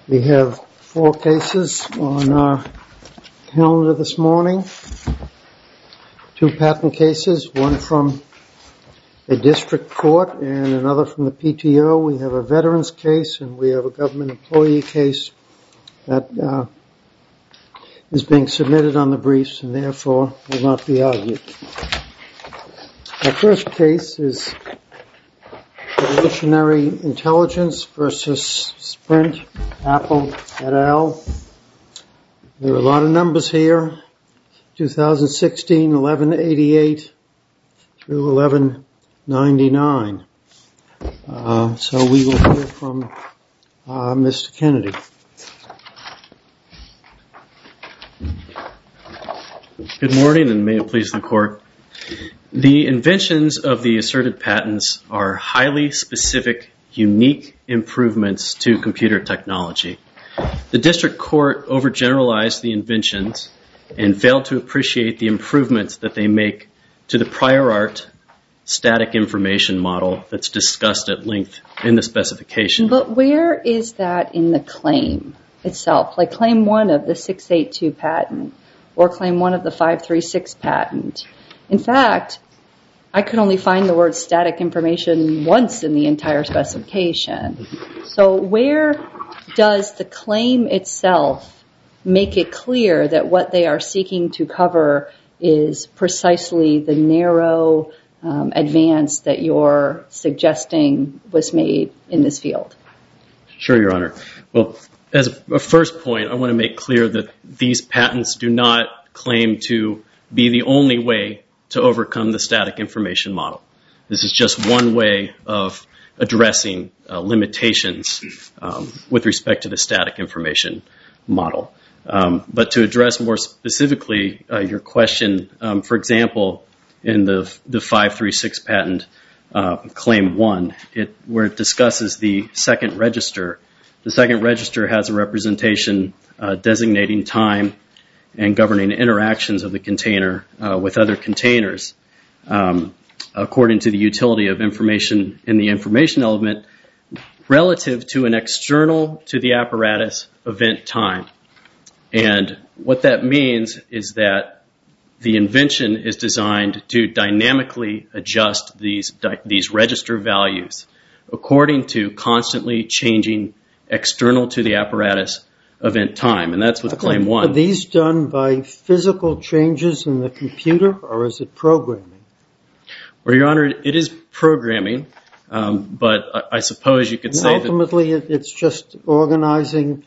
We have 4 cases on our calendar this morning. 2 patent cases, one from a district court and another from the PTO. We have a veterans case and we have a government employee case that is being submitted on the briefs and therefore will not be argued. Our first case is Evolutionary Intelligence versus Sprint, Apple, et al. There are a lot of numbers here. 2016, 1188 through 1199. So we will hear from Mr. Kennedy. Good morning, and may it please the Court. The inventions of the asserted patents are highly specific, unique improvements to computer technology. The district court overgeneralized the inventions and failed to appreciate the improvements that they make to the prior art static information model that's discussed at length in the specification. But where is that in the claim itself? Like claim 1 of the 682 patent or claim 1 of the 536 patent. In fact, I could only find the word static information once in the entire specification. So where does the claim itself make it clear that what they are seeking to cover is precisely the narrow advance that you're suggesting was made in this field? Sure, Your Honor. Well, as a first point, I want to make clear that these patents do not claim to be the only way to overcome the static information model. This is just one way of addressing limitations with respect to the static information model. But to address more specifically your question, for example, in the 536 patent, claim 1, where it discusses the second register, the second register has a representation designating time and governing interactions of the container with other containers according to the utility of information in the information element relative to an external to the apparatus event time. And what that means is that the invention is designed to dynamically adjust these register values according to constantly changing external to the apparatus event time. And that's with claim 1. Are these done by physical changes in the computer or is it programming? Well, Your Honor, it is programming, but I suppose you could say ultimately it's just organizing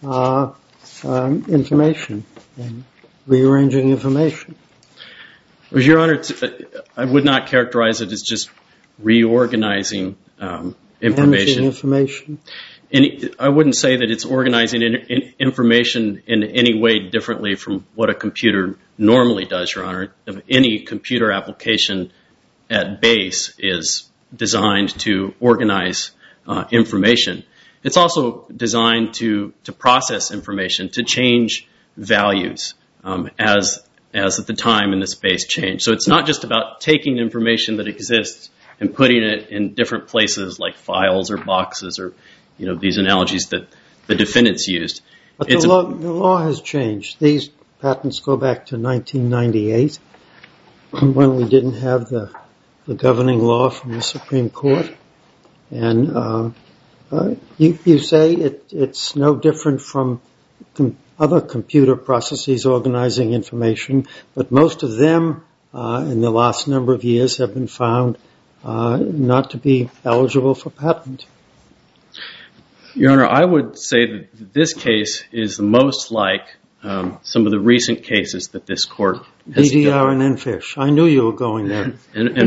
information and rearranging information. Well, Your Honor, I would not characterize it as just reorganizing information. I wouldn't say that it's organizing information in any way differently from what a computer normally does, Your Honor. Any computer application at base is designed to organize information. It's also designed to process information, to change values as at the time and the space change. So it's not just about taking information that exists and putting it in different places like files or boxes or these analogies that the defendants used. But the law has changed. These patents go back to 1998 when we didn't have the governing law from the Supreme Court. And you say it's no different from other computer processes organizing information, but most of them in the last number of years have been found not to be eligible for patent. Your Honor, I would say that this case is the most like some of the recent cases that this court has done. DDR and EnFish. I knew you were going there.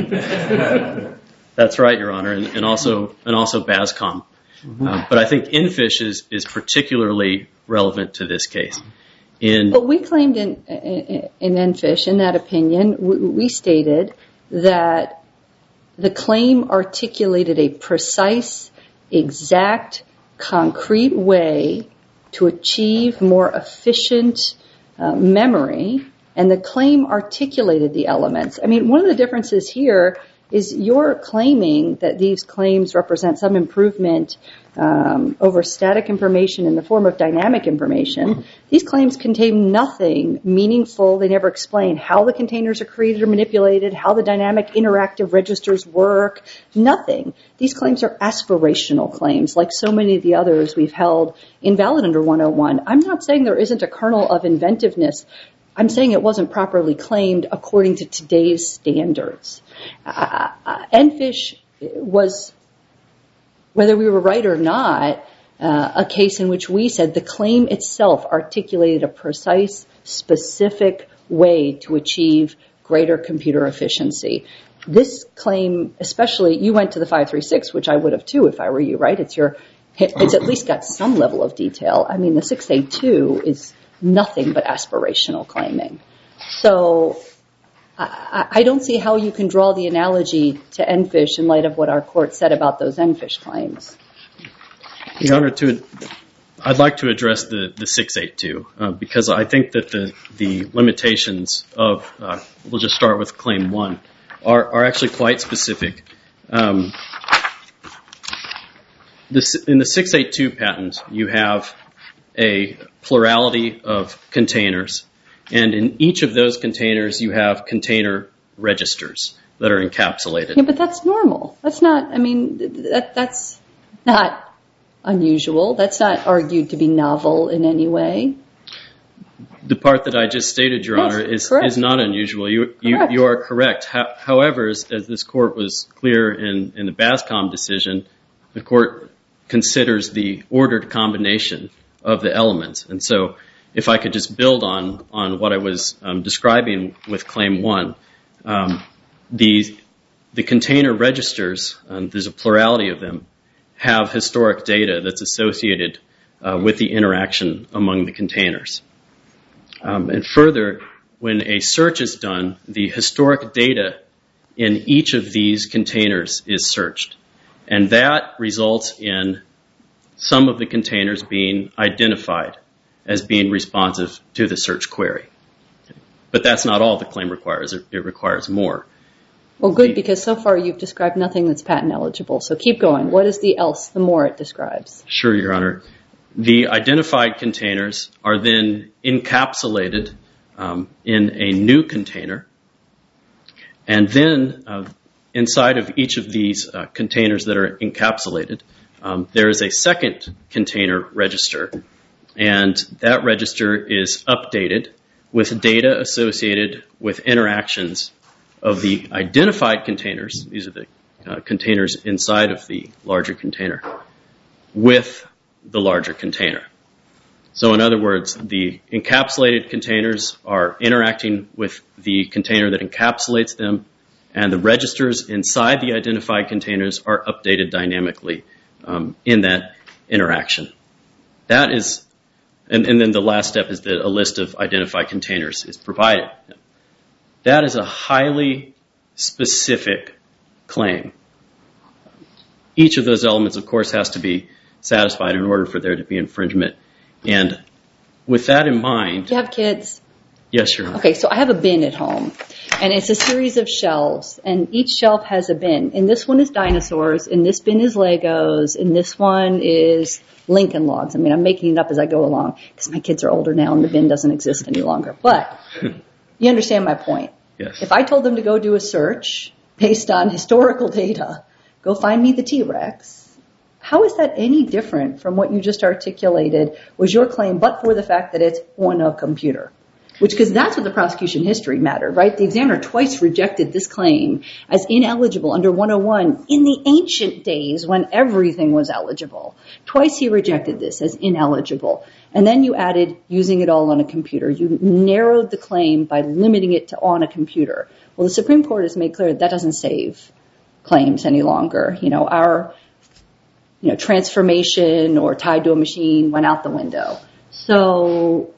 That's right, Your Honor, and also BASCOM. But I think EnFish is particularly relevant to this case. But we claimed in EnFish, in that opinion, we stated that the claim articulated a precise, exact, concrete way to achieve more efficient memory, and the claim articulated the elements. I mean, one of the differences here is you're claiming that these claims represent some improvement over static information in the form of dynamic information. These claims contain nothing meaningful. They never explain how the containers are created or manipulated, how the dynamic interactive registers work, nothing. These claims are aspirational claims, like so many of the others we've held invalid under 101. I'm not saying there isn't a kernel of inventiveness. I'm saying it wasn't properly claimed according to today's standards. EnFish was, whether we were right or not, a case in which we said the claim itself articulated a precise, specific way to achieve greater computer efficiency. This claim, especially, you went to the 536, which I would have too if I were you, right? It's at least got some level of detail. I mean, the 682 is nothing but aspirational claiming. So I don't see how you can draw the analogy to EnFish in light of what our court said about those EnFish claims. Your Honor, I'd like to address the 682 because I think that the limitations of, we'll just start with Claim 1, are actually quite specific. In the 682 patent, you have a plurality of containers, and in each of those containers you have container registers that are encapsulated. Yeah, but that's normal. That's not, I mean, that's not unusual. That's not argued to be novel in any way. The part that I just stated, Your Honor, is not unusual. You are correct. However, as this court was clear in the BASCOM decision, the court considers the ordered combination of the elements. And so if I could just build on what I was describing with Claim 1, the container registers, there's a plurality of them, have historic data that's associated with the interaction among the containers. And further, when a search is done, the historic data in each of these containers is searched. And that results in some of the containers being identified as being responsive to the search query. But that's not all the claim requires. It requires more. Well, good, because so far you've described nothing that's patent eligible. So keep going. What is the else, the more it describes? Sure, Your Honor. The identified containers are then encapsulated in a new container. And then inside of each of these containers that are encapsulated, there is a second container register. And that register is updated with data associated with interactions of the identified containers, these are the containers inside of the larger container, with the larger container. So in other words, the encapsulated containers are interacting with the container that encapsulates them, and the registers inside the identified containers are updated dynamically in that interaction. That is, and then the last step is that a list of identified containers is provided. That is a highly specific claim. Each of those elements, of course, has to be satisfied in order for there to be infringement. And with that in mind... Do you have kids? Yes, Your Honor. Okay, so I have a bin at home, and it's a series of shelves, and each shelf has a bin. And this one is dinosaurs, and this bin is Legos, and this one is Lincoln Logs. I mean, I'm making it up as I go along, because my kids are older now, and the bin doesn't exist any longer. But you understand my point. Yes. If I told them to go do a search based on historical data, go find me the T-Rex, how is that any different from what you just articulated was your claim, but for the fact that it's on a computer? Because that's what the prosecution history mattered, right? The examiner twice rejected this claim as ineligible under 101 in the ancient days when everything was eligible. Twice he rejected this as ineligible. And then you added using it all on a computer. You narrowed the claim by limiting it to on a computer. Well, the Supreme Court has made clear that doesn't save claims any longer. You know, our transformation or tied to a machine went out the window. So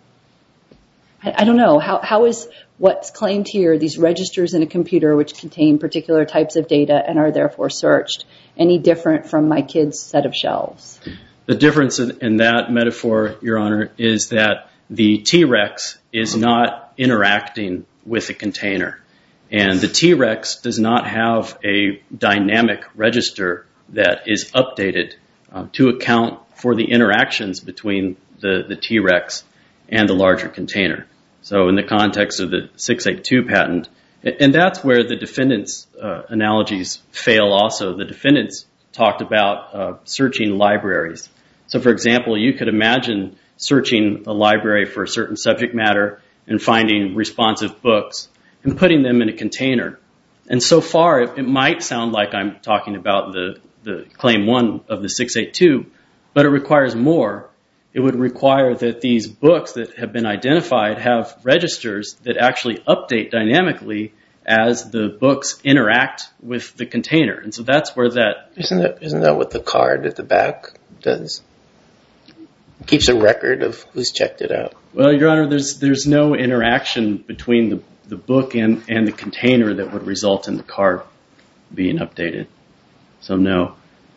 I don't know. How is what's claimed here, these registers in a computer which contain particular types of data and are therefore searched, any different from my kid's set of shelves? The difference in that metaphor, Your Honor, is that the T-Rex is not interacting with the container. And the T-Rex does not have a dynamic register that is updated to account for the interactions between the T-Rex and the larger container. So in the context of the 682 patent, and that's where the defendants' analogies fail also. The defendants talked about searching libraries. So for example, you could imagine searching a library for a certain subject matter and finding responsive books and putting them in a container. And so far, it might sound like I'm talking about the Claim 1 of the 682, but it requires more. It would require that these books that have been identified have registers that actually update dynamically as the books interact with the container. And so that's where that... Isn't that what the card at the back does? It keeps a record of who's checked it out. Well, Your Honor, there's no interaction between the book and the container that would result in the card being updated. So no.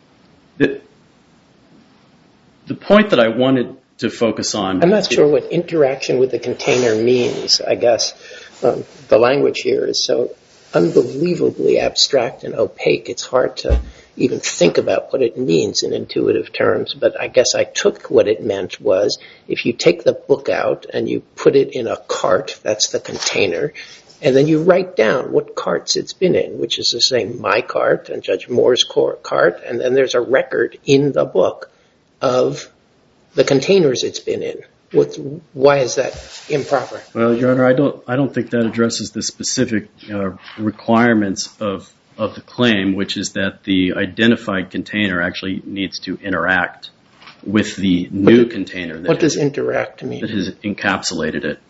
The point that I wanted to focus on... I'm not sure what interaction with the container means, I guess. The language here is so unbelievably abstract and opaque, it's hard to even think about what it means in intuitive terms. But I guess I took what it meant was, if you take the book out and you put it in a cart, that's the container, and then you write down what carts it's been in, which is the same my cart and Judge Moore's cart, and then there's a record in the book of the containers it's been in. Why is that improper? Well, Your Honor, I don't think that addresses the specific requirements of the claim, which is that the identified container actually needs to interact with the new container. What does interact mean? That has encapsulated it.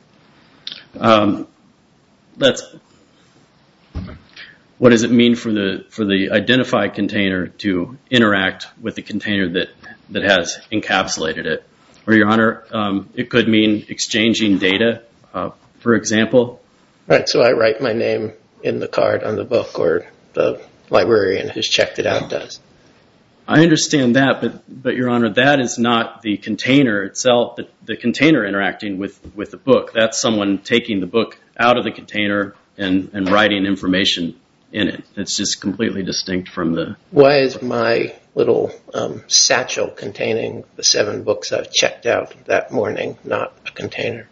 What does it mean for the identified container to interact with the container that has encapsulated it? Or, Your Honor, it could mean exchanging data, for example. Right, so I write my name in the card on the book, or the librarian who's checked it out does. I understand that, but Your Honor, that is not the container itself, the container interacting with the book. That's someone taking the book out of the container and writing information in it. It's just completely distinct from the... Why is my little satchel containing the 7 books I've checked out that morning not a container?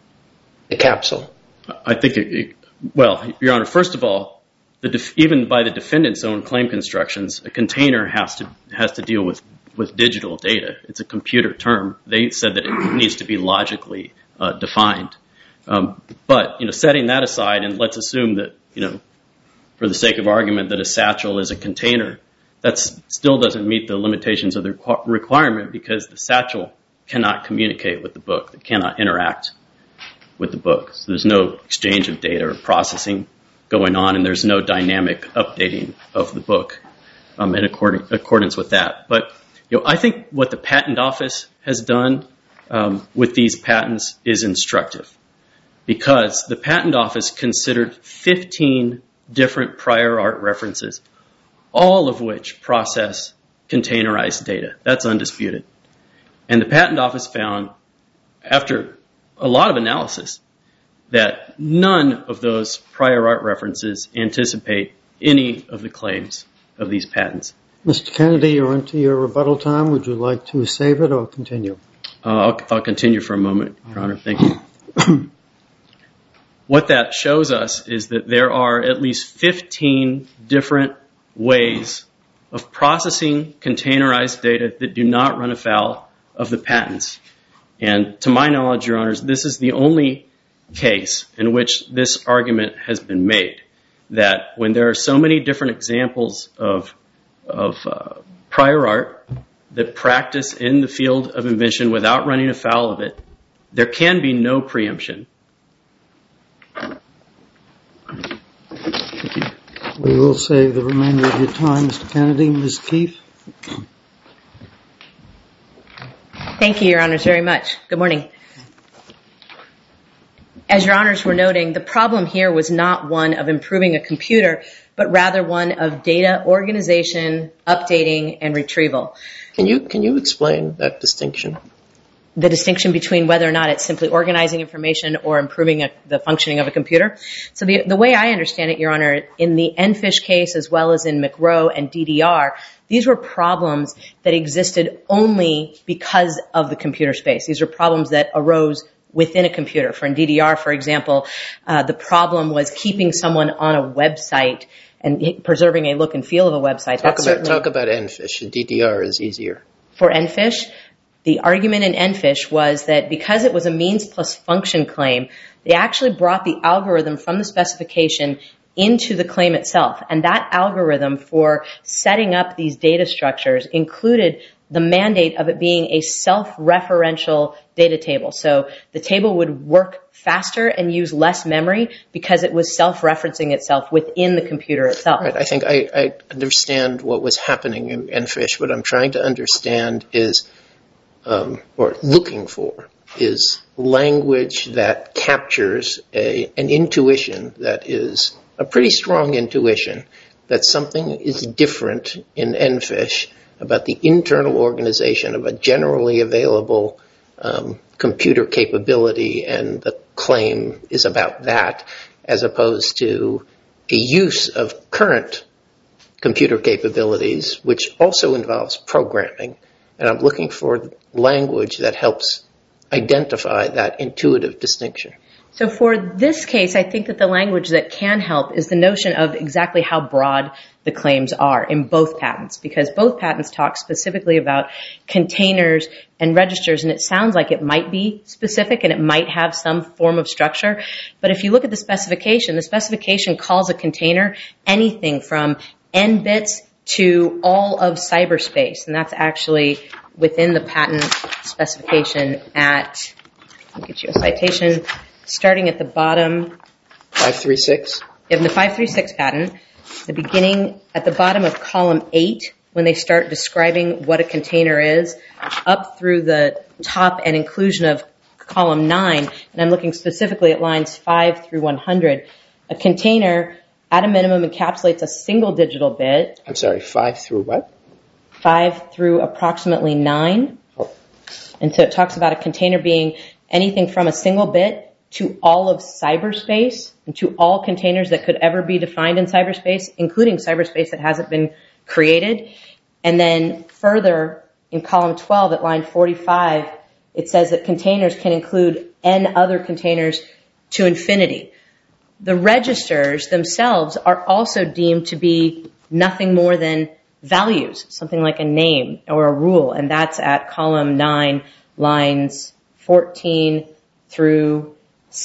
A capsule? I think, well, Your Honor, first of all, even by the defendant's own claim constructions, a container has to deal with digital data. It's a computer term. They said that it needs to be logically defined. But setting that aside, and let's assume that for the sake of argument that a satchel is a container, that still doesn't meet the limitations of the requirement, because the satchel cannot communicate with the book. It cannot interact with the book. So there's no exchange of data or processing going on, and there's no dynamic updating of the book in accordance with that. But I think what the Patent Office has done with these patents is instructive, because the Patent Office considered 15 different prior art references, all of which process containerized data. That's undisputed. And the Patent Office found, after a lot of analysis, that none of those prior art references anticipate any of the claims of these patents. Mr. Kennedy, you're into your rebuttal time. Would you like to save it or continue? I'll continue for a moment, Your Honor. Thank you. What that shows us is that there are at least 15 different ways of processing containerized data that do not run afoul of the patents. And to my knowledge, Your Honors, this is the only case in which this argument has been made, that when there are so many different examples of prior art that practice in the field of invention without running afoul of it, there can be no preemption. We will save the remainder of your time, Mr. Kennedy. Ms. Keefe. Thank you, Your Honors, very much. Good morning. As Your Honors were noting, the problem here was not one of improving a computer, but rather one of data organization, updating, and retrieval. Can you explain that distinction? the distinction between whether or not it's simply organizing information or improving the functioning of a computer. So the way I understand it, Your Honor, in the EnFish case as well as in McRow and DDR, these were problems that existed only because of the computer space. These are problems that arose within a computer. In DDR, for example, the problem was keeping someone on a website and preserving a look and feel of a website. Talk about EnFish. DDR is easier. For EnFish, the argument in EnFish was that because it was a means plus function claim, they actually brought the algorithm from the specification into the claim itself. And that algorithm for setting up these data structures included the mandate of it being a self-referential data table. So the table would work faster and use less memory because it was self-referencing itself within the computer itself. Right. I think I understand what was happening in EnFish. What I'm trying to understand is, or looking for, is language that captures an intuition that is a pretty strong intuition that something is different in EnFish about the internal organization of a generally available computer capability, and the claim is about that, as opposed to a use of current computer capabilities, which also involves programming. And I'm looking for language that helps identify that intuitive distinction. So for this case, I think that the language that can help is the notion of exactly how broad the claims are in both patents, because both patents talk specifically about containers and registers, and it sounds like it might be specific and it might have some form of structure. But if you look at the specification calls a container anything from n bits to all of cyberspace, and that's actually within the patent specification at, I'll get you a citation, starting at the bottom. 536? In the 536 patent, the beginning at the bottom of column 8, when they start describing what a container is, up through the top and inclusion of column 9, and I'm looking specifically at lines 5 through 100, a container at a minimum encapsulates a single digital bit. I'm sorry, 5 through what? 5 through approximately 9. Oh. And so it talks about a container being anything from a single bit to all of cyberspace and to all containers that could ever be defined in cyberspace, including cyberspace that hasn't been created. And then further in column 12 at line 45, it says that containers can include n other containers to infinity. The registers themselves are also deemed to be nothing more than values, something like a name or a rule, and that's at column 9, lines 14 through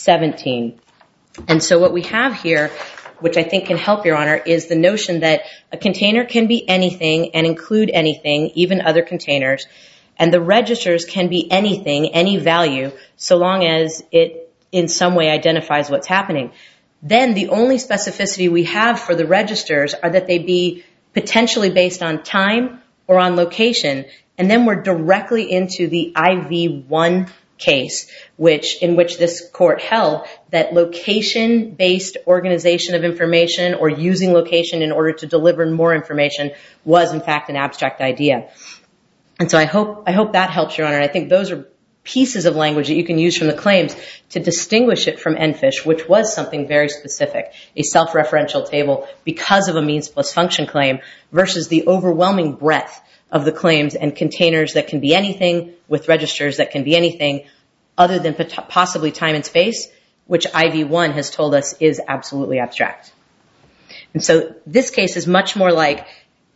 17. And so what we have here, which I think can help, Your Honor, is the notion that a container can be anything and include anything, even other containers, and the registers can be anything, any value, so long as it in some way identifies what's happening. Then the only specificity we have for the registers are that they be potentially based on time or on location, and then we're directly into the IV1 case, in which this court held that location-based organization of information or using location in order to deliver more information was in fact an abstract idea. And so I hope that helps, Your Honor. I think those are pieces of language that you can use from the claims to distinguish it from EnFish, which was something very specific, a self-referential table because of a means plus function claim, versus the overwhelming breadth of the claims and containers that can be anything with registers that can be anything other than possibly time and space, which IV1 has told us is absolutely abstract. And so this case is much more like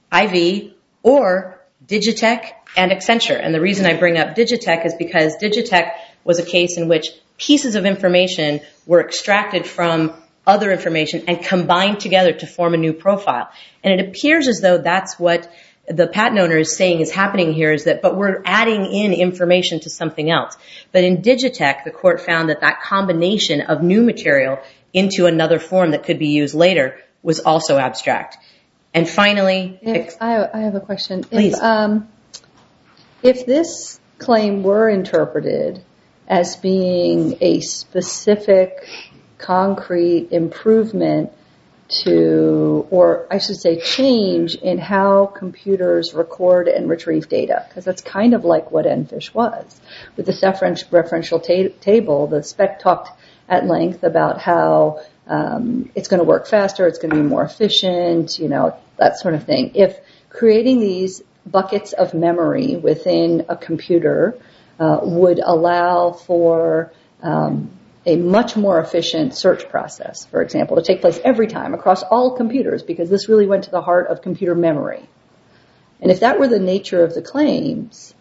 IV or Digitech and Accenture. And the reason I bring up Digitech is because Digitech was a case in which pieces of information were extracted from other information and combined together to form a new profile. And it appears as though that's what the patent owner is saying is happening here, is that, but we're adding in information to something else. But in Digitech, the court found that that combination of new material into another form that could be used later was also abstract. And finally... I have a question. Please. If this claim were interpreted as being a specific, concrete improvement to, or I should say change in how computers record and retrieve data, because that's kind of like what EnFish was. With the self-referential table, the spec talked at length about how it's going to work faster, it's going to be more efficient, that sort of thing. If creating these buckets of memory within a computer would allow for a much more efficient search process, for example, to take place every time across all computers, because this really went to the heart of computer memory. And if that were the nature of the claims,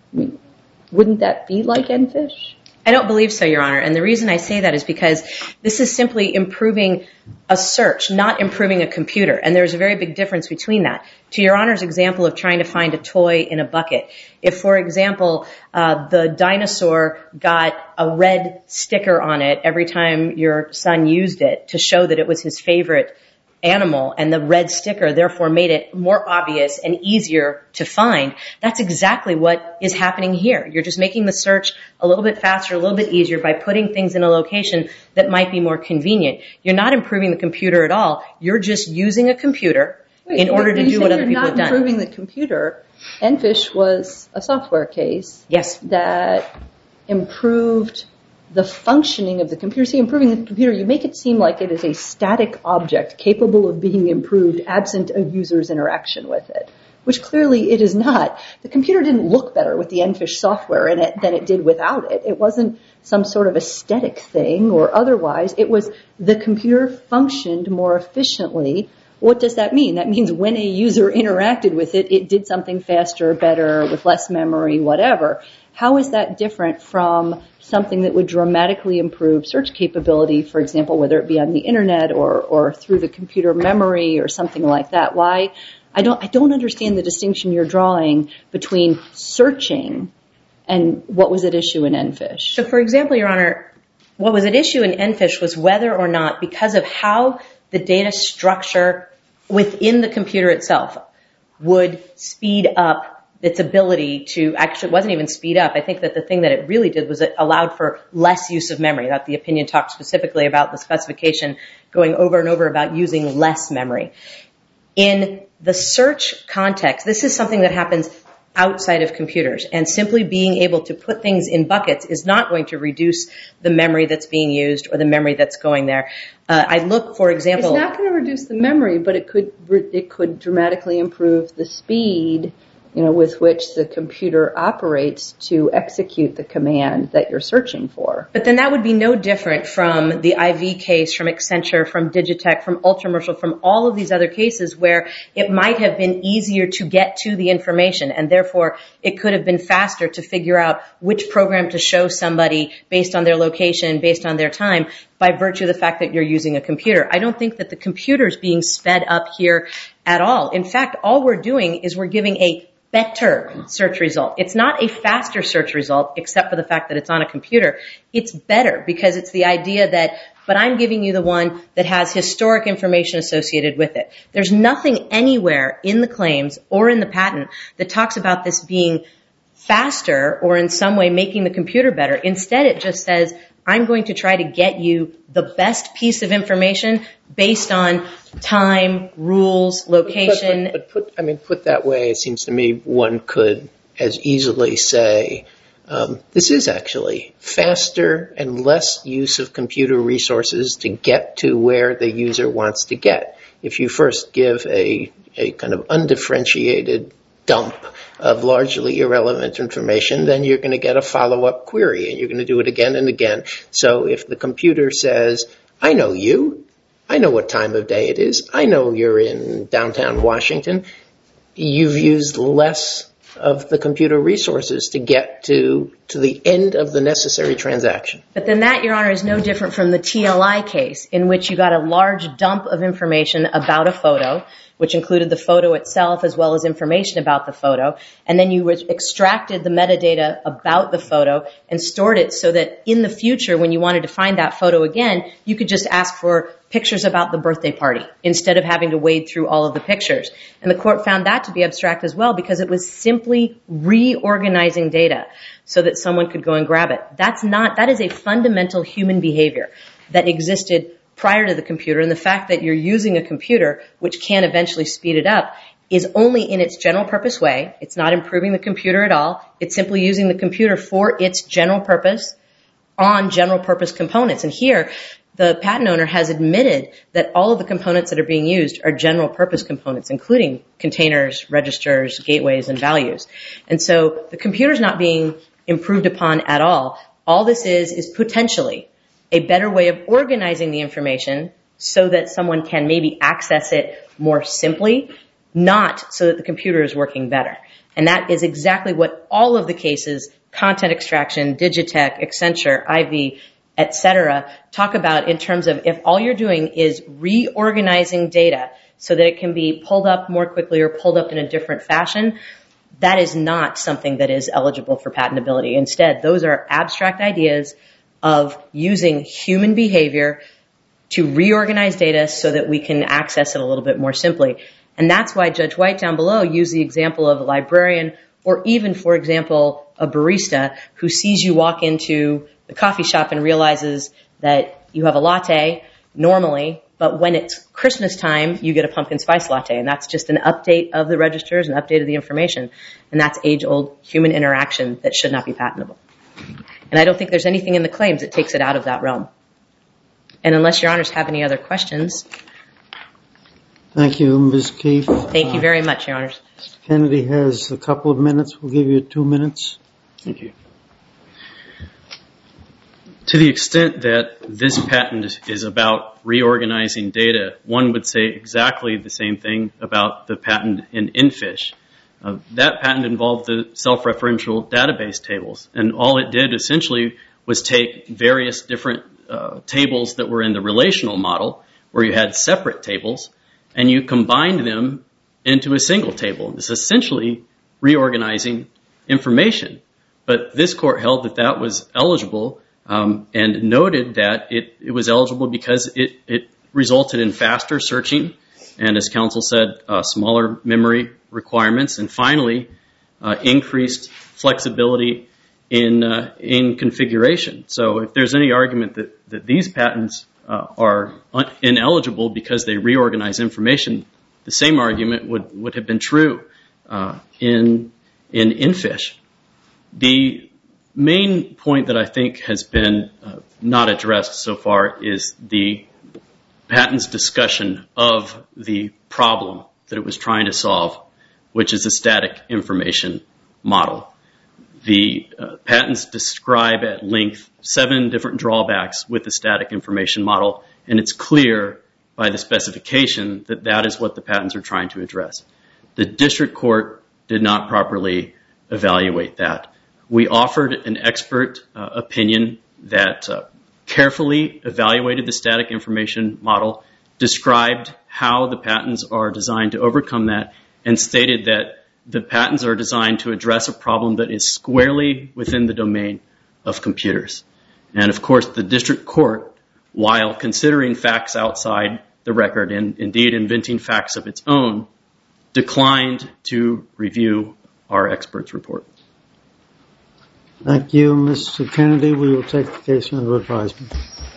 wouldn't that be like EnFish? I don't believe so, Your Honor. And the reason I say that is because this is simply improving a search, not improving a computer. And there's a very big difference between that. To Your Honor's example of trying to find a toy in a bucket, if, for example, the dinosaur got a red sticker on it every time your son used it to show that it was his favorite animal, and the red sticker therefore made it more obvious and easier to find, that's exactly what is happening here. You're just making the search a little bit faster, a little bit easier by putting things in a location that might be more convenient. You're not improving the computer at all. You're just using a computer in order to do what other people have done. You're not improving the computer. EnFish was a software case that improved the functioning of the computer. See, improving the computer, you make it seem like it is a static object capable of being improved absent a user's interaction with it, which clearly it is not. The computer didn't look better with the EnFish software in it than it did without it. It wasn't some sort of aesthetic thing or otherwise. It was the computer functioned more efficiently. What does that mean? That means when a user interacted with it, it did something faster, better, with less memory, whatever. How is that different from something that would dramatically improve search capability, for example, whether it be on the internet or through the computer memory or something like that? Why? I don't understand the distinction you're drawing between searching and what was at issue in EnFish. So, for example, Your Honor, what was at issue in EnFish was whether or not, because of how the data structure within the computer itself would speed up its ability to actually, it wasn't even speed up. I think that the thing that it really did was it allowed for less use of memory. That the opinion talked specifically about the specification going over and over about using less memory. In the search context, this is something that happens outside of computers, and simply being able to put things in buckets is not going to reduce the memory that's being used or the memory that's going there. I look, for example... It's not going to reduce the memory, but it could dramatically improve the speed with which the computer operates to execute the command that you're searching for. But then that would be no different from the IV case, from Accenture, from Digitech, from Ultramershal, from all of these other cases where it might have been easier to get to the information, and therefore it could have been faster to figure out which program to show somebody based on their location, based on their time, by virtue of the fact that you're using a computer. I don't think that the computer's being sped up here at all. In fact, all we're doing is we're giving a better search result. It's not a faster search result, except for the fact that it's on a computer. It's better because it's the idea that, but I'm giving you the one that has historic information associated with it. There's nothing anywhere in the claims or in the patent that talks about this being faster or in some way making the computer better. Instead, it just says, I'm going to try to get you the best piece of information based on time, rules, location. But put that way, it seems to me one could as easily say, this is actually faster and less use of computer resources to get to where the user wants to get. If you first give a kind of undifferentiated dump of largely irrelevant information, then you're going to get a follow-up query, and you're going to do it again and again. So if the computer says, I know you, I know what time of day it is, I know you're in downtown Washington, you've used less of the computer resources to get to the end of the necessary transaction. But then that, Your Honor, is no different from the TLI case, in which you got a large dump of information about a photo, which included the photo itself as well as information about the photo, and then you extracted the metadata about the photo and stored it so that in the future, when you wanted to find that photo again, you could just ask for pictures about the birthday party instead of having to wade through all of the pictures. And the court found that to be abstract as well because it was simply reorganizing data so that someone could go and grab it. That is a fundamental human behavior that existed prior to the computer, and the fact that you're using a computer, which can eventually speed it up, is only in its general purpose way. It's not improving the computer at all. It's simply using the computer for its general purpose on general purpose components. And here, the patent owner has admitted that all of the components that are being used are general purpose components, including containers, registers, gateways, and values. And so the computer's not being improved upon at all. All this is potentially a better way of organizing the information so that someone can maybe access it more simply, not so that the computer is working better. And that is exactly what all of the cases, content extraction, Digitech, Accenture, IV, etc., talk about in terms of if all you're doing is reorganizing data so that it can be pulled up more quickly or pulled up in a different fashion, that is not something that is eligible for patentability. Instead, those are abstract ideas of using human behavior to reorganize data so that we can access it a little bit more simply. And that's why Judge White down below used the example of a librarian or even, for example, a barista who sees you walk into the coffee shop and realizes that you have a latte normally, but when it's Christmas time, you get a pumpkin spice latte. And that's just an update of the registers, an update of the information. And that's age-old human interaction that should not be patentable. And I don't think there's anything in the claims that takes it out of that realm. And unless your honors have any other questions. Thank you, Ms. Keefe. Thank you very much, your honors. Mr. Kennedy has a couple of minutes. We'll give you 2 minutes. Thank you. To the extent that this patent is about reorganizing data, one would say exactly the same thing about the patent in InFish. That patent involved the self-referential database tables, and all it did essentially was take various different tables that were in the relational model, where you had separate tables, and you combined them into a single table. It's essentially reorganizing information. But this court held that that was eligible and noted that it was eligible because it resulted in faster searching and, as counsel said, smaller memory requirements, and finally increased flexibility in configuration. So if there's any argument that these patents are ineligible because they reorganize information, the same argument would have been true in InFish. The main point that I think has been not addressed so far is the patent's discussion of the problem that it was trying to solve, which is a static information model. The patents describe at length 7 different drawbacks with the static information model, and it's clear by the specification that that is what the patents are trying to address. The district court did not properly evaluate that. We offered an expert opinion that carefully evaluated the static information model, described how the patents are designed to overcome that, and stated that the patents are designed to address a problem that is squarely within the domain of computers. And of course, the district court, while considering facts outside the record and indeed inventing facts of its own, declined to review our expert's report. Thank you, Mr. Kennedy. We will take the case under advisement.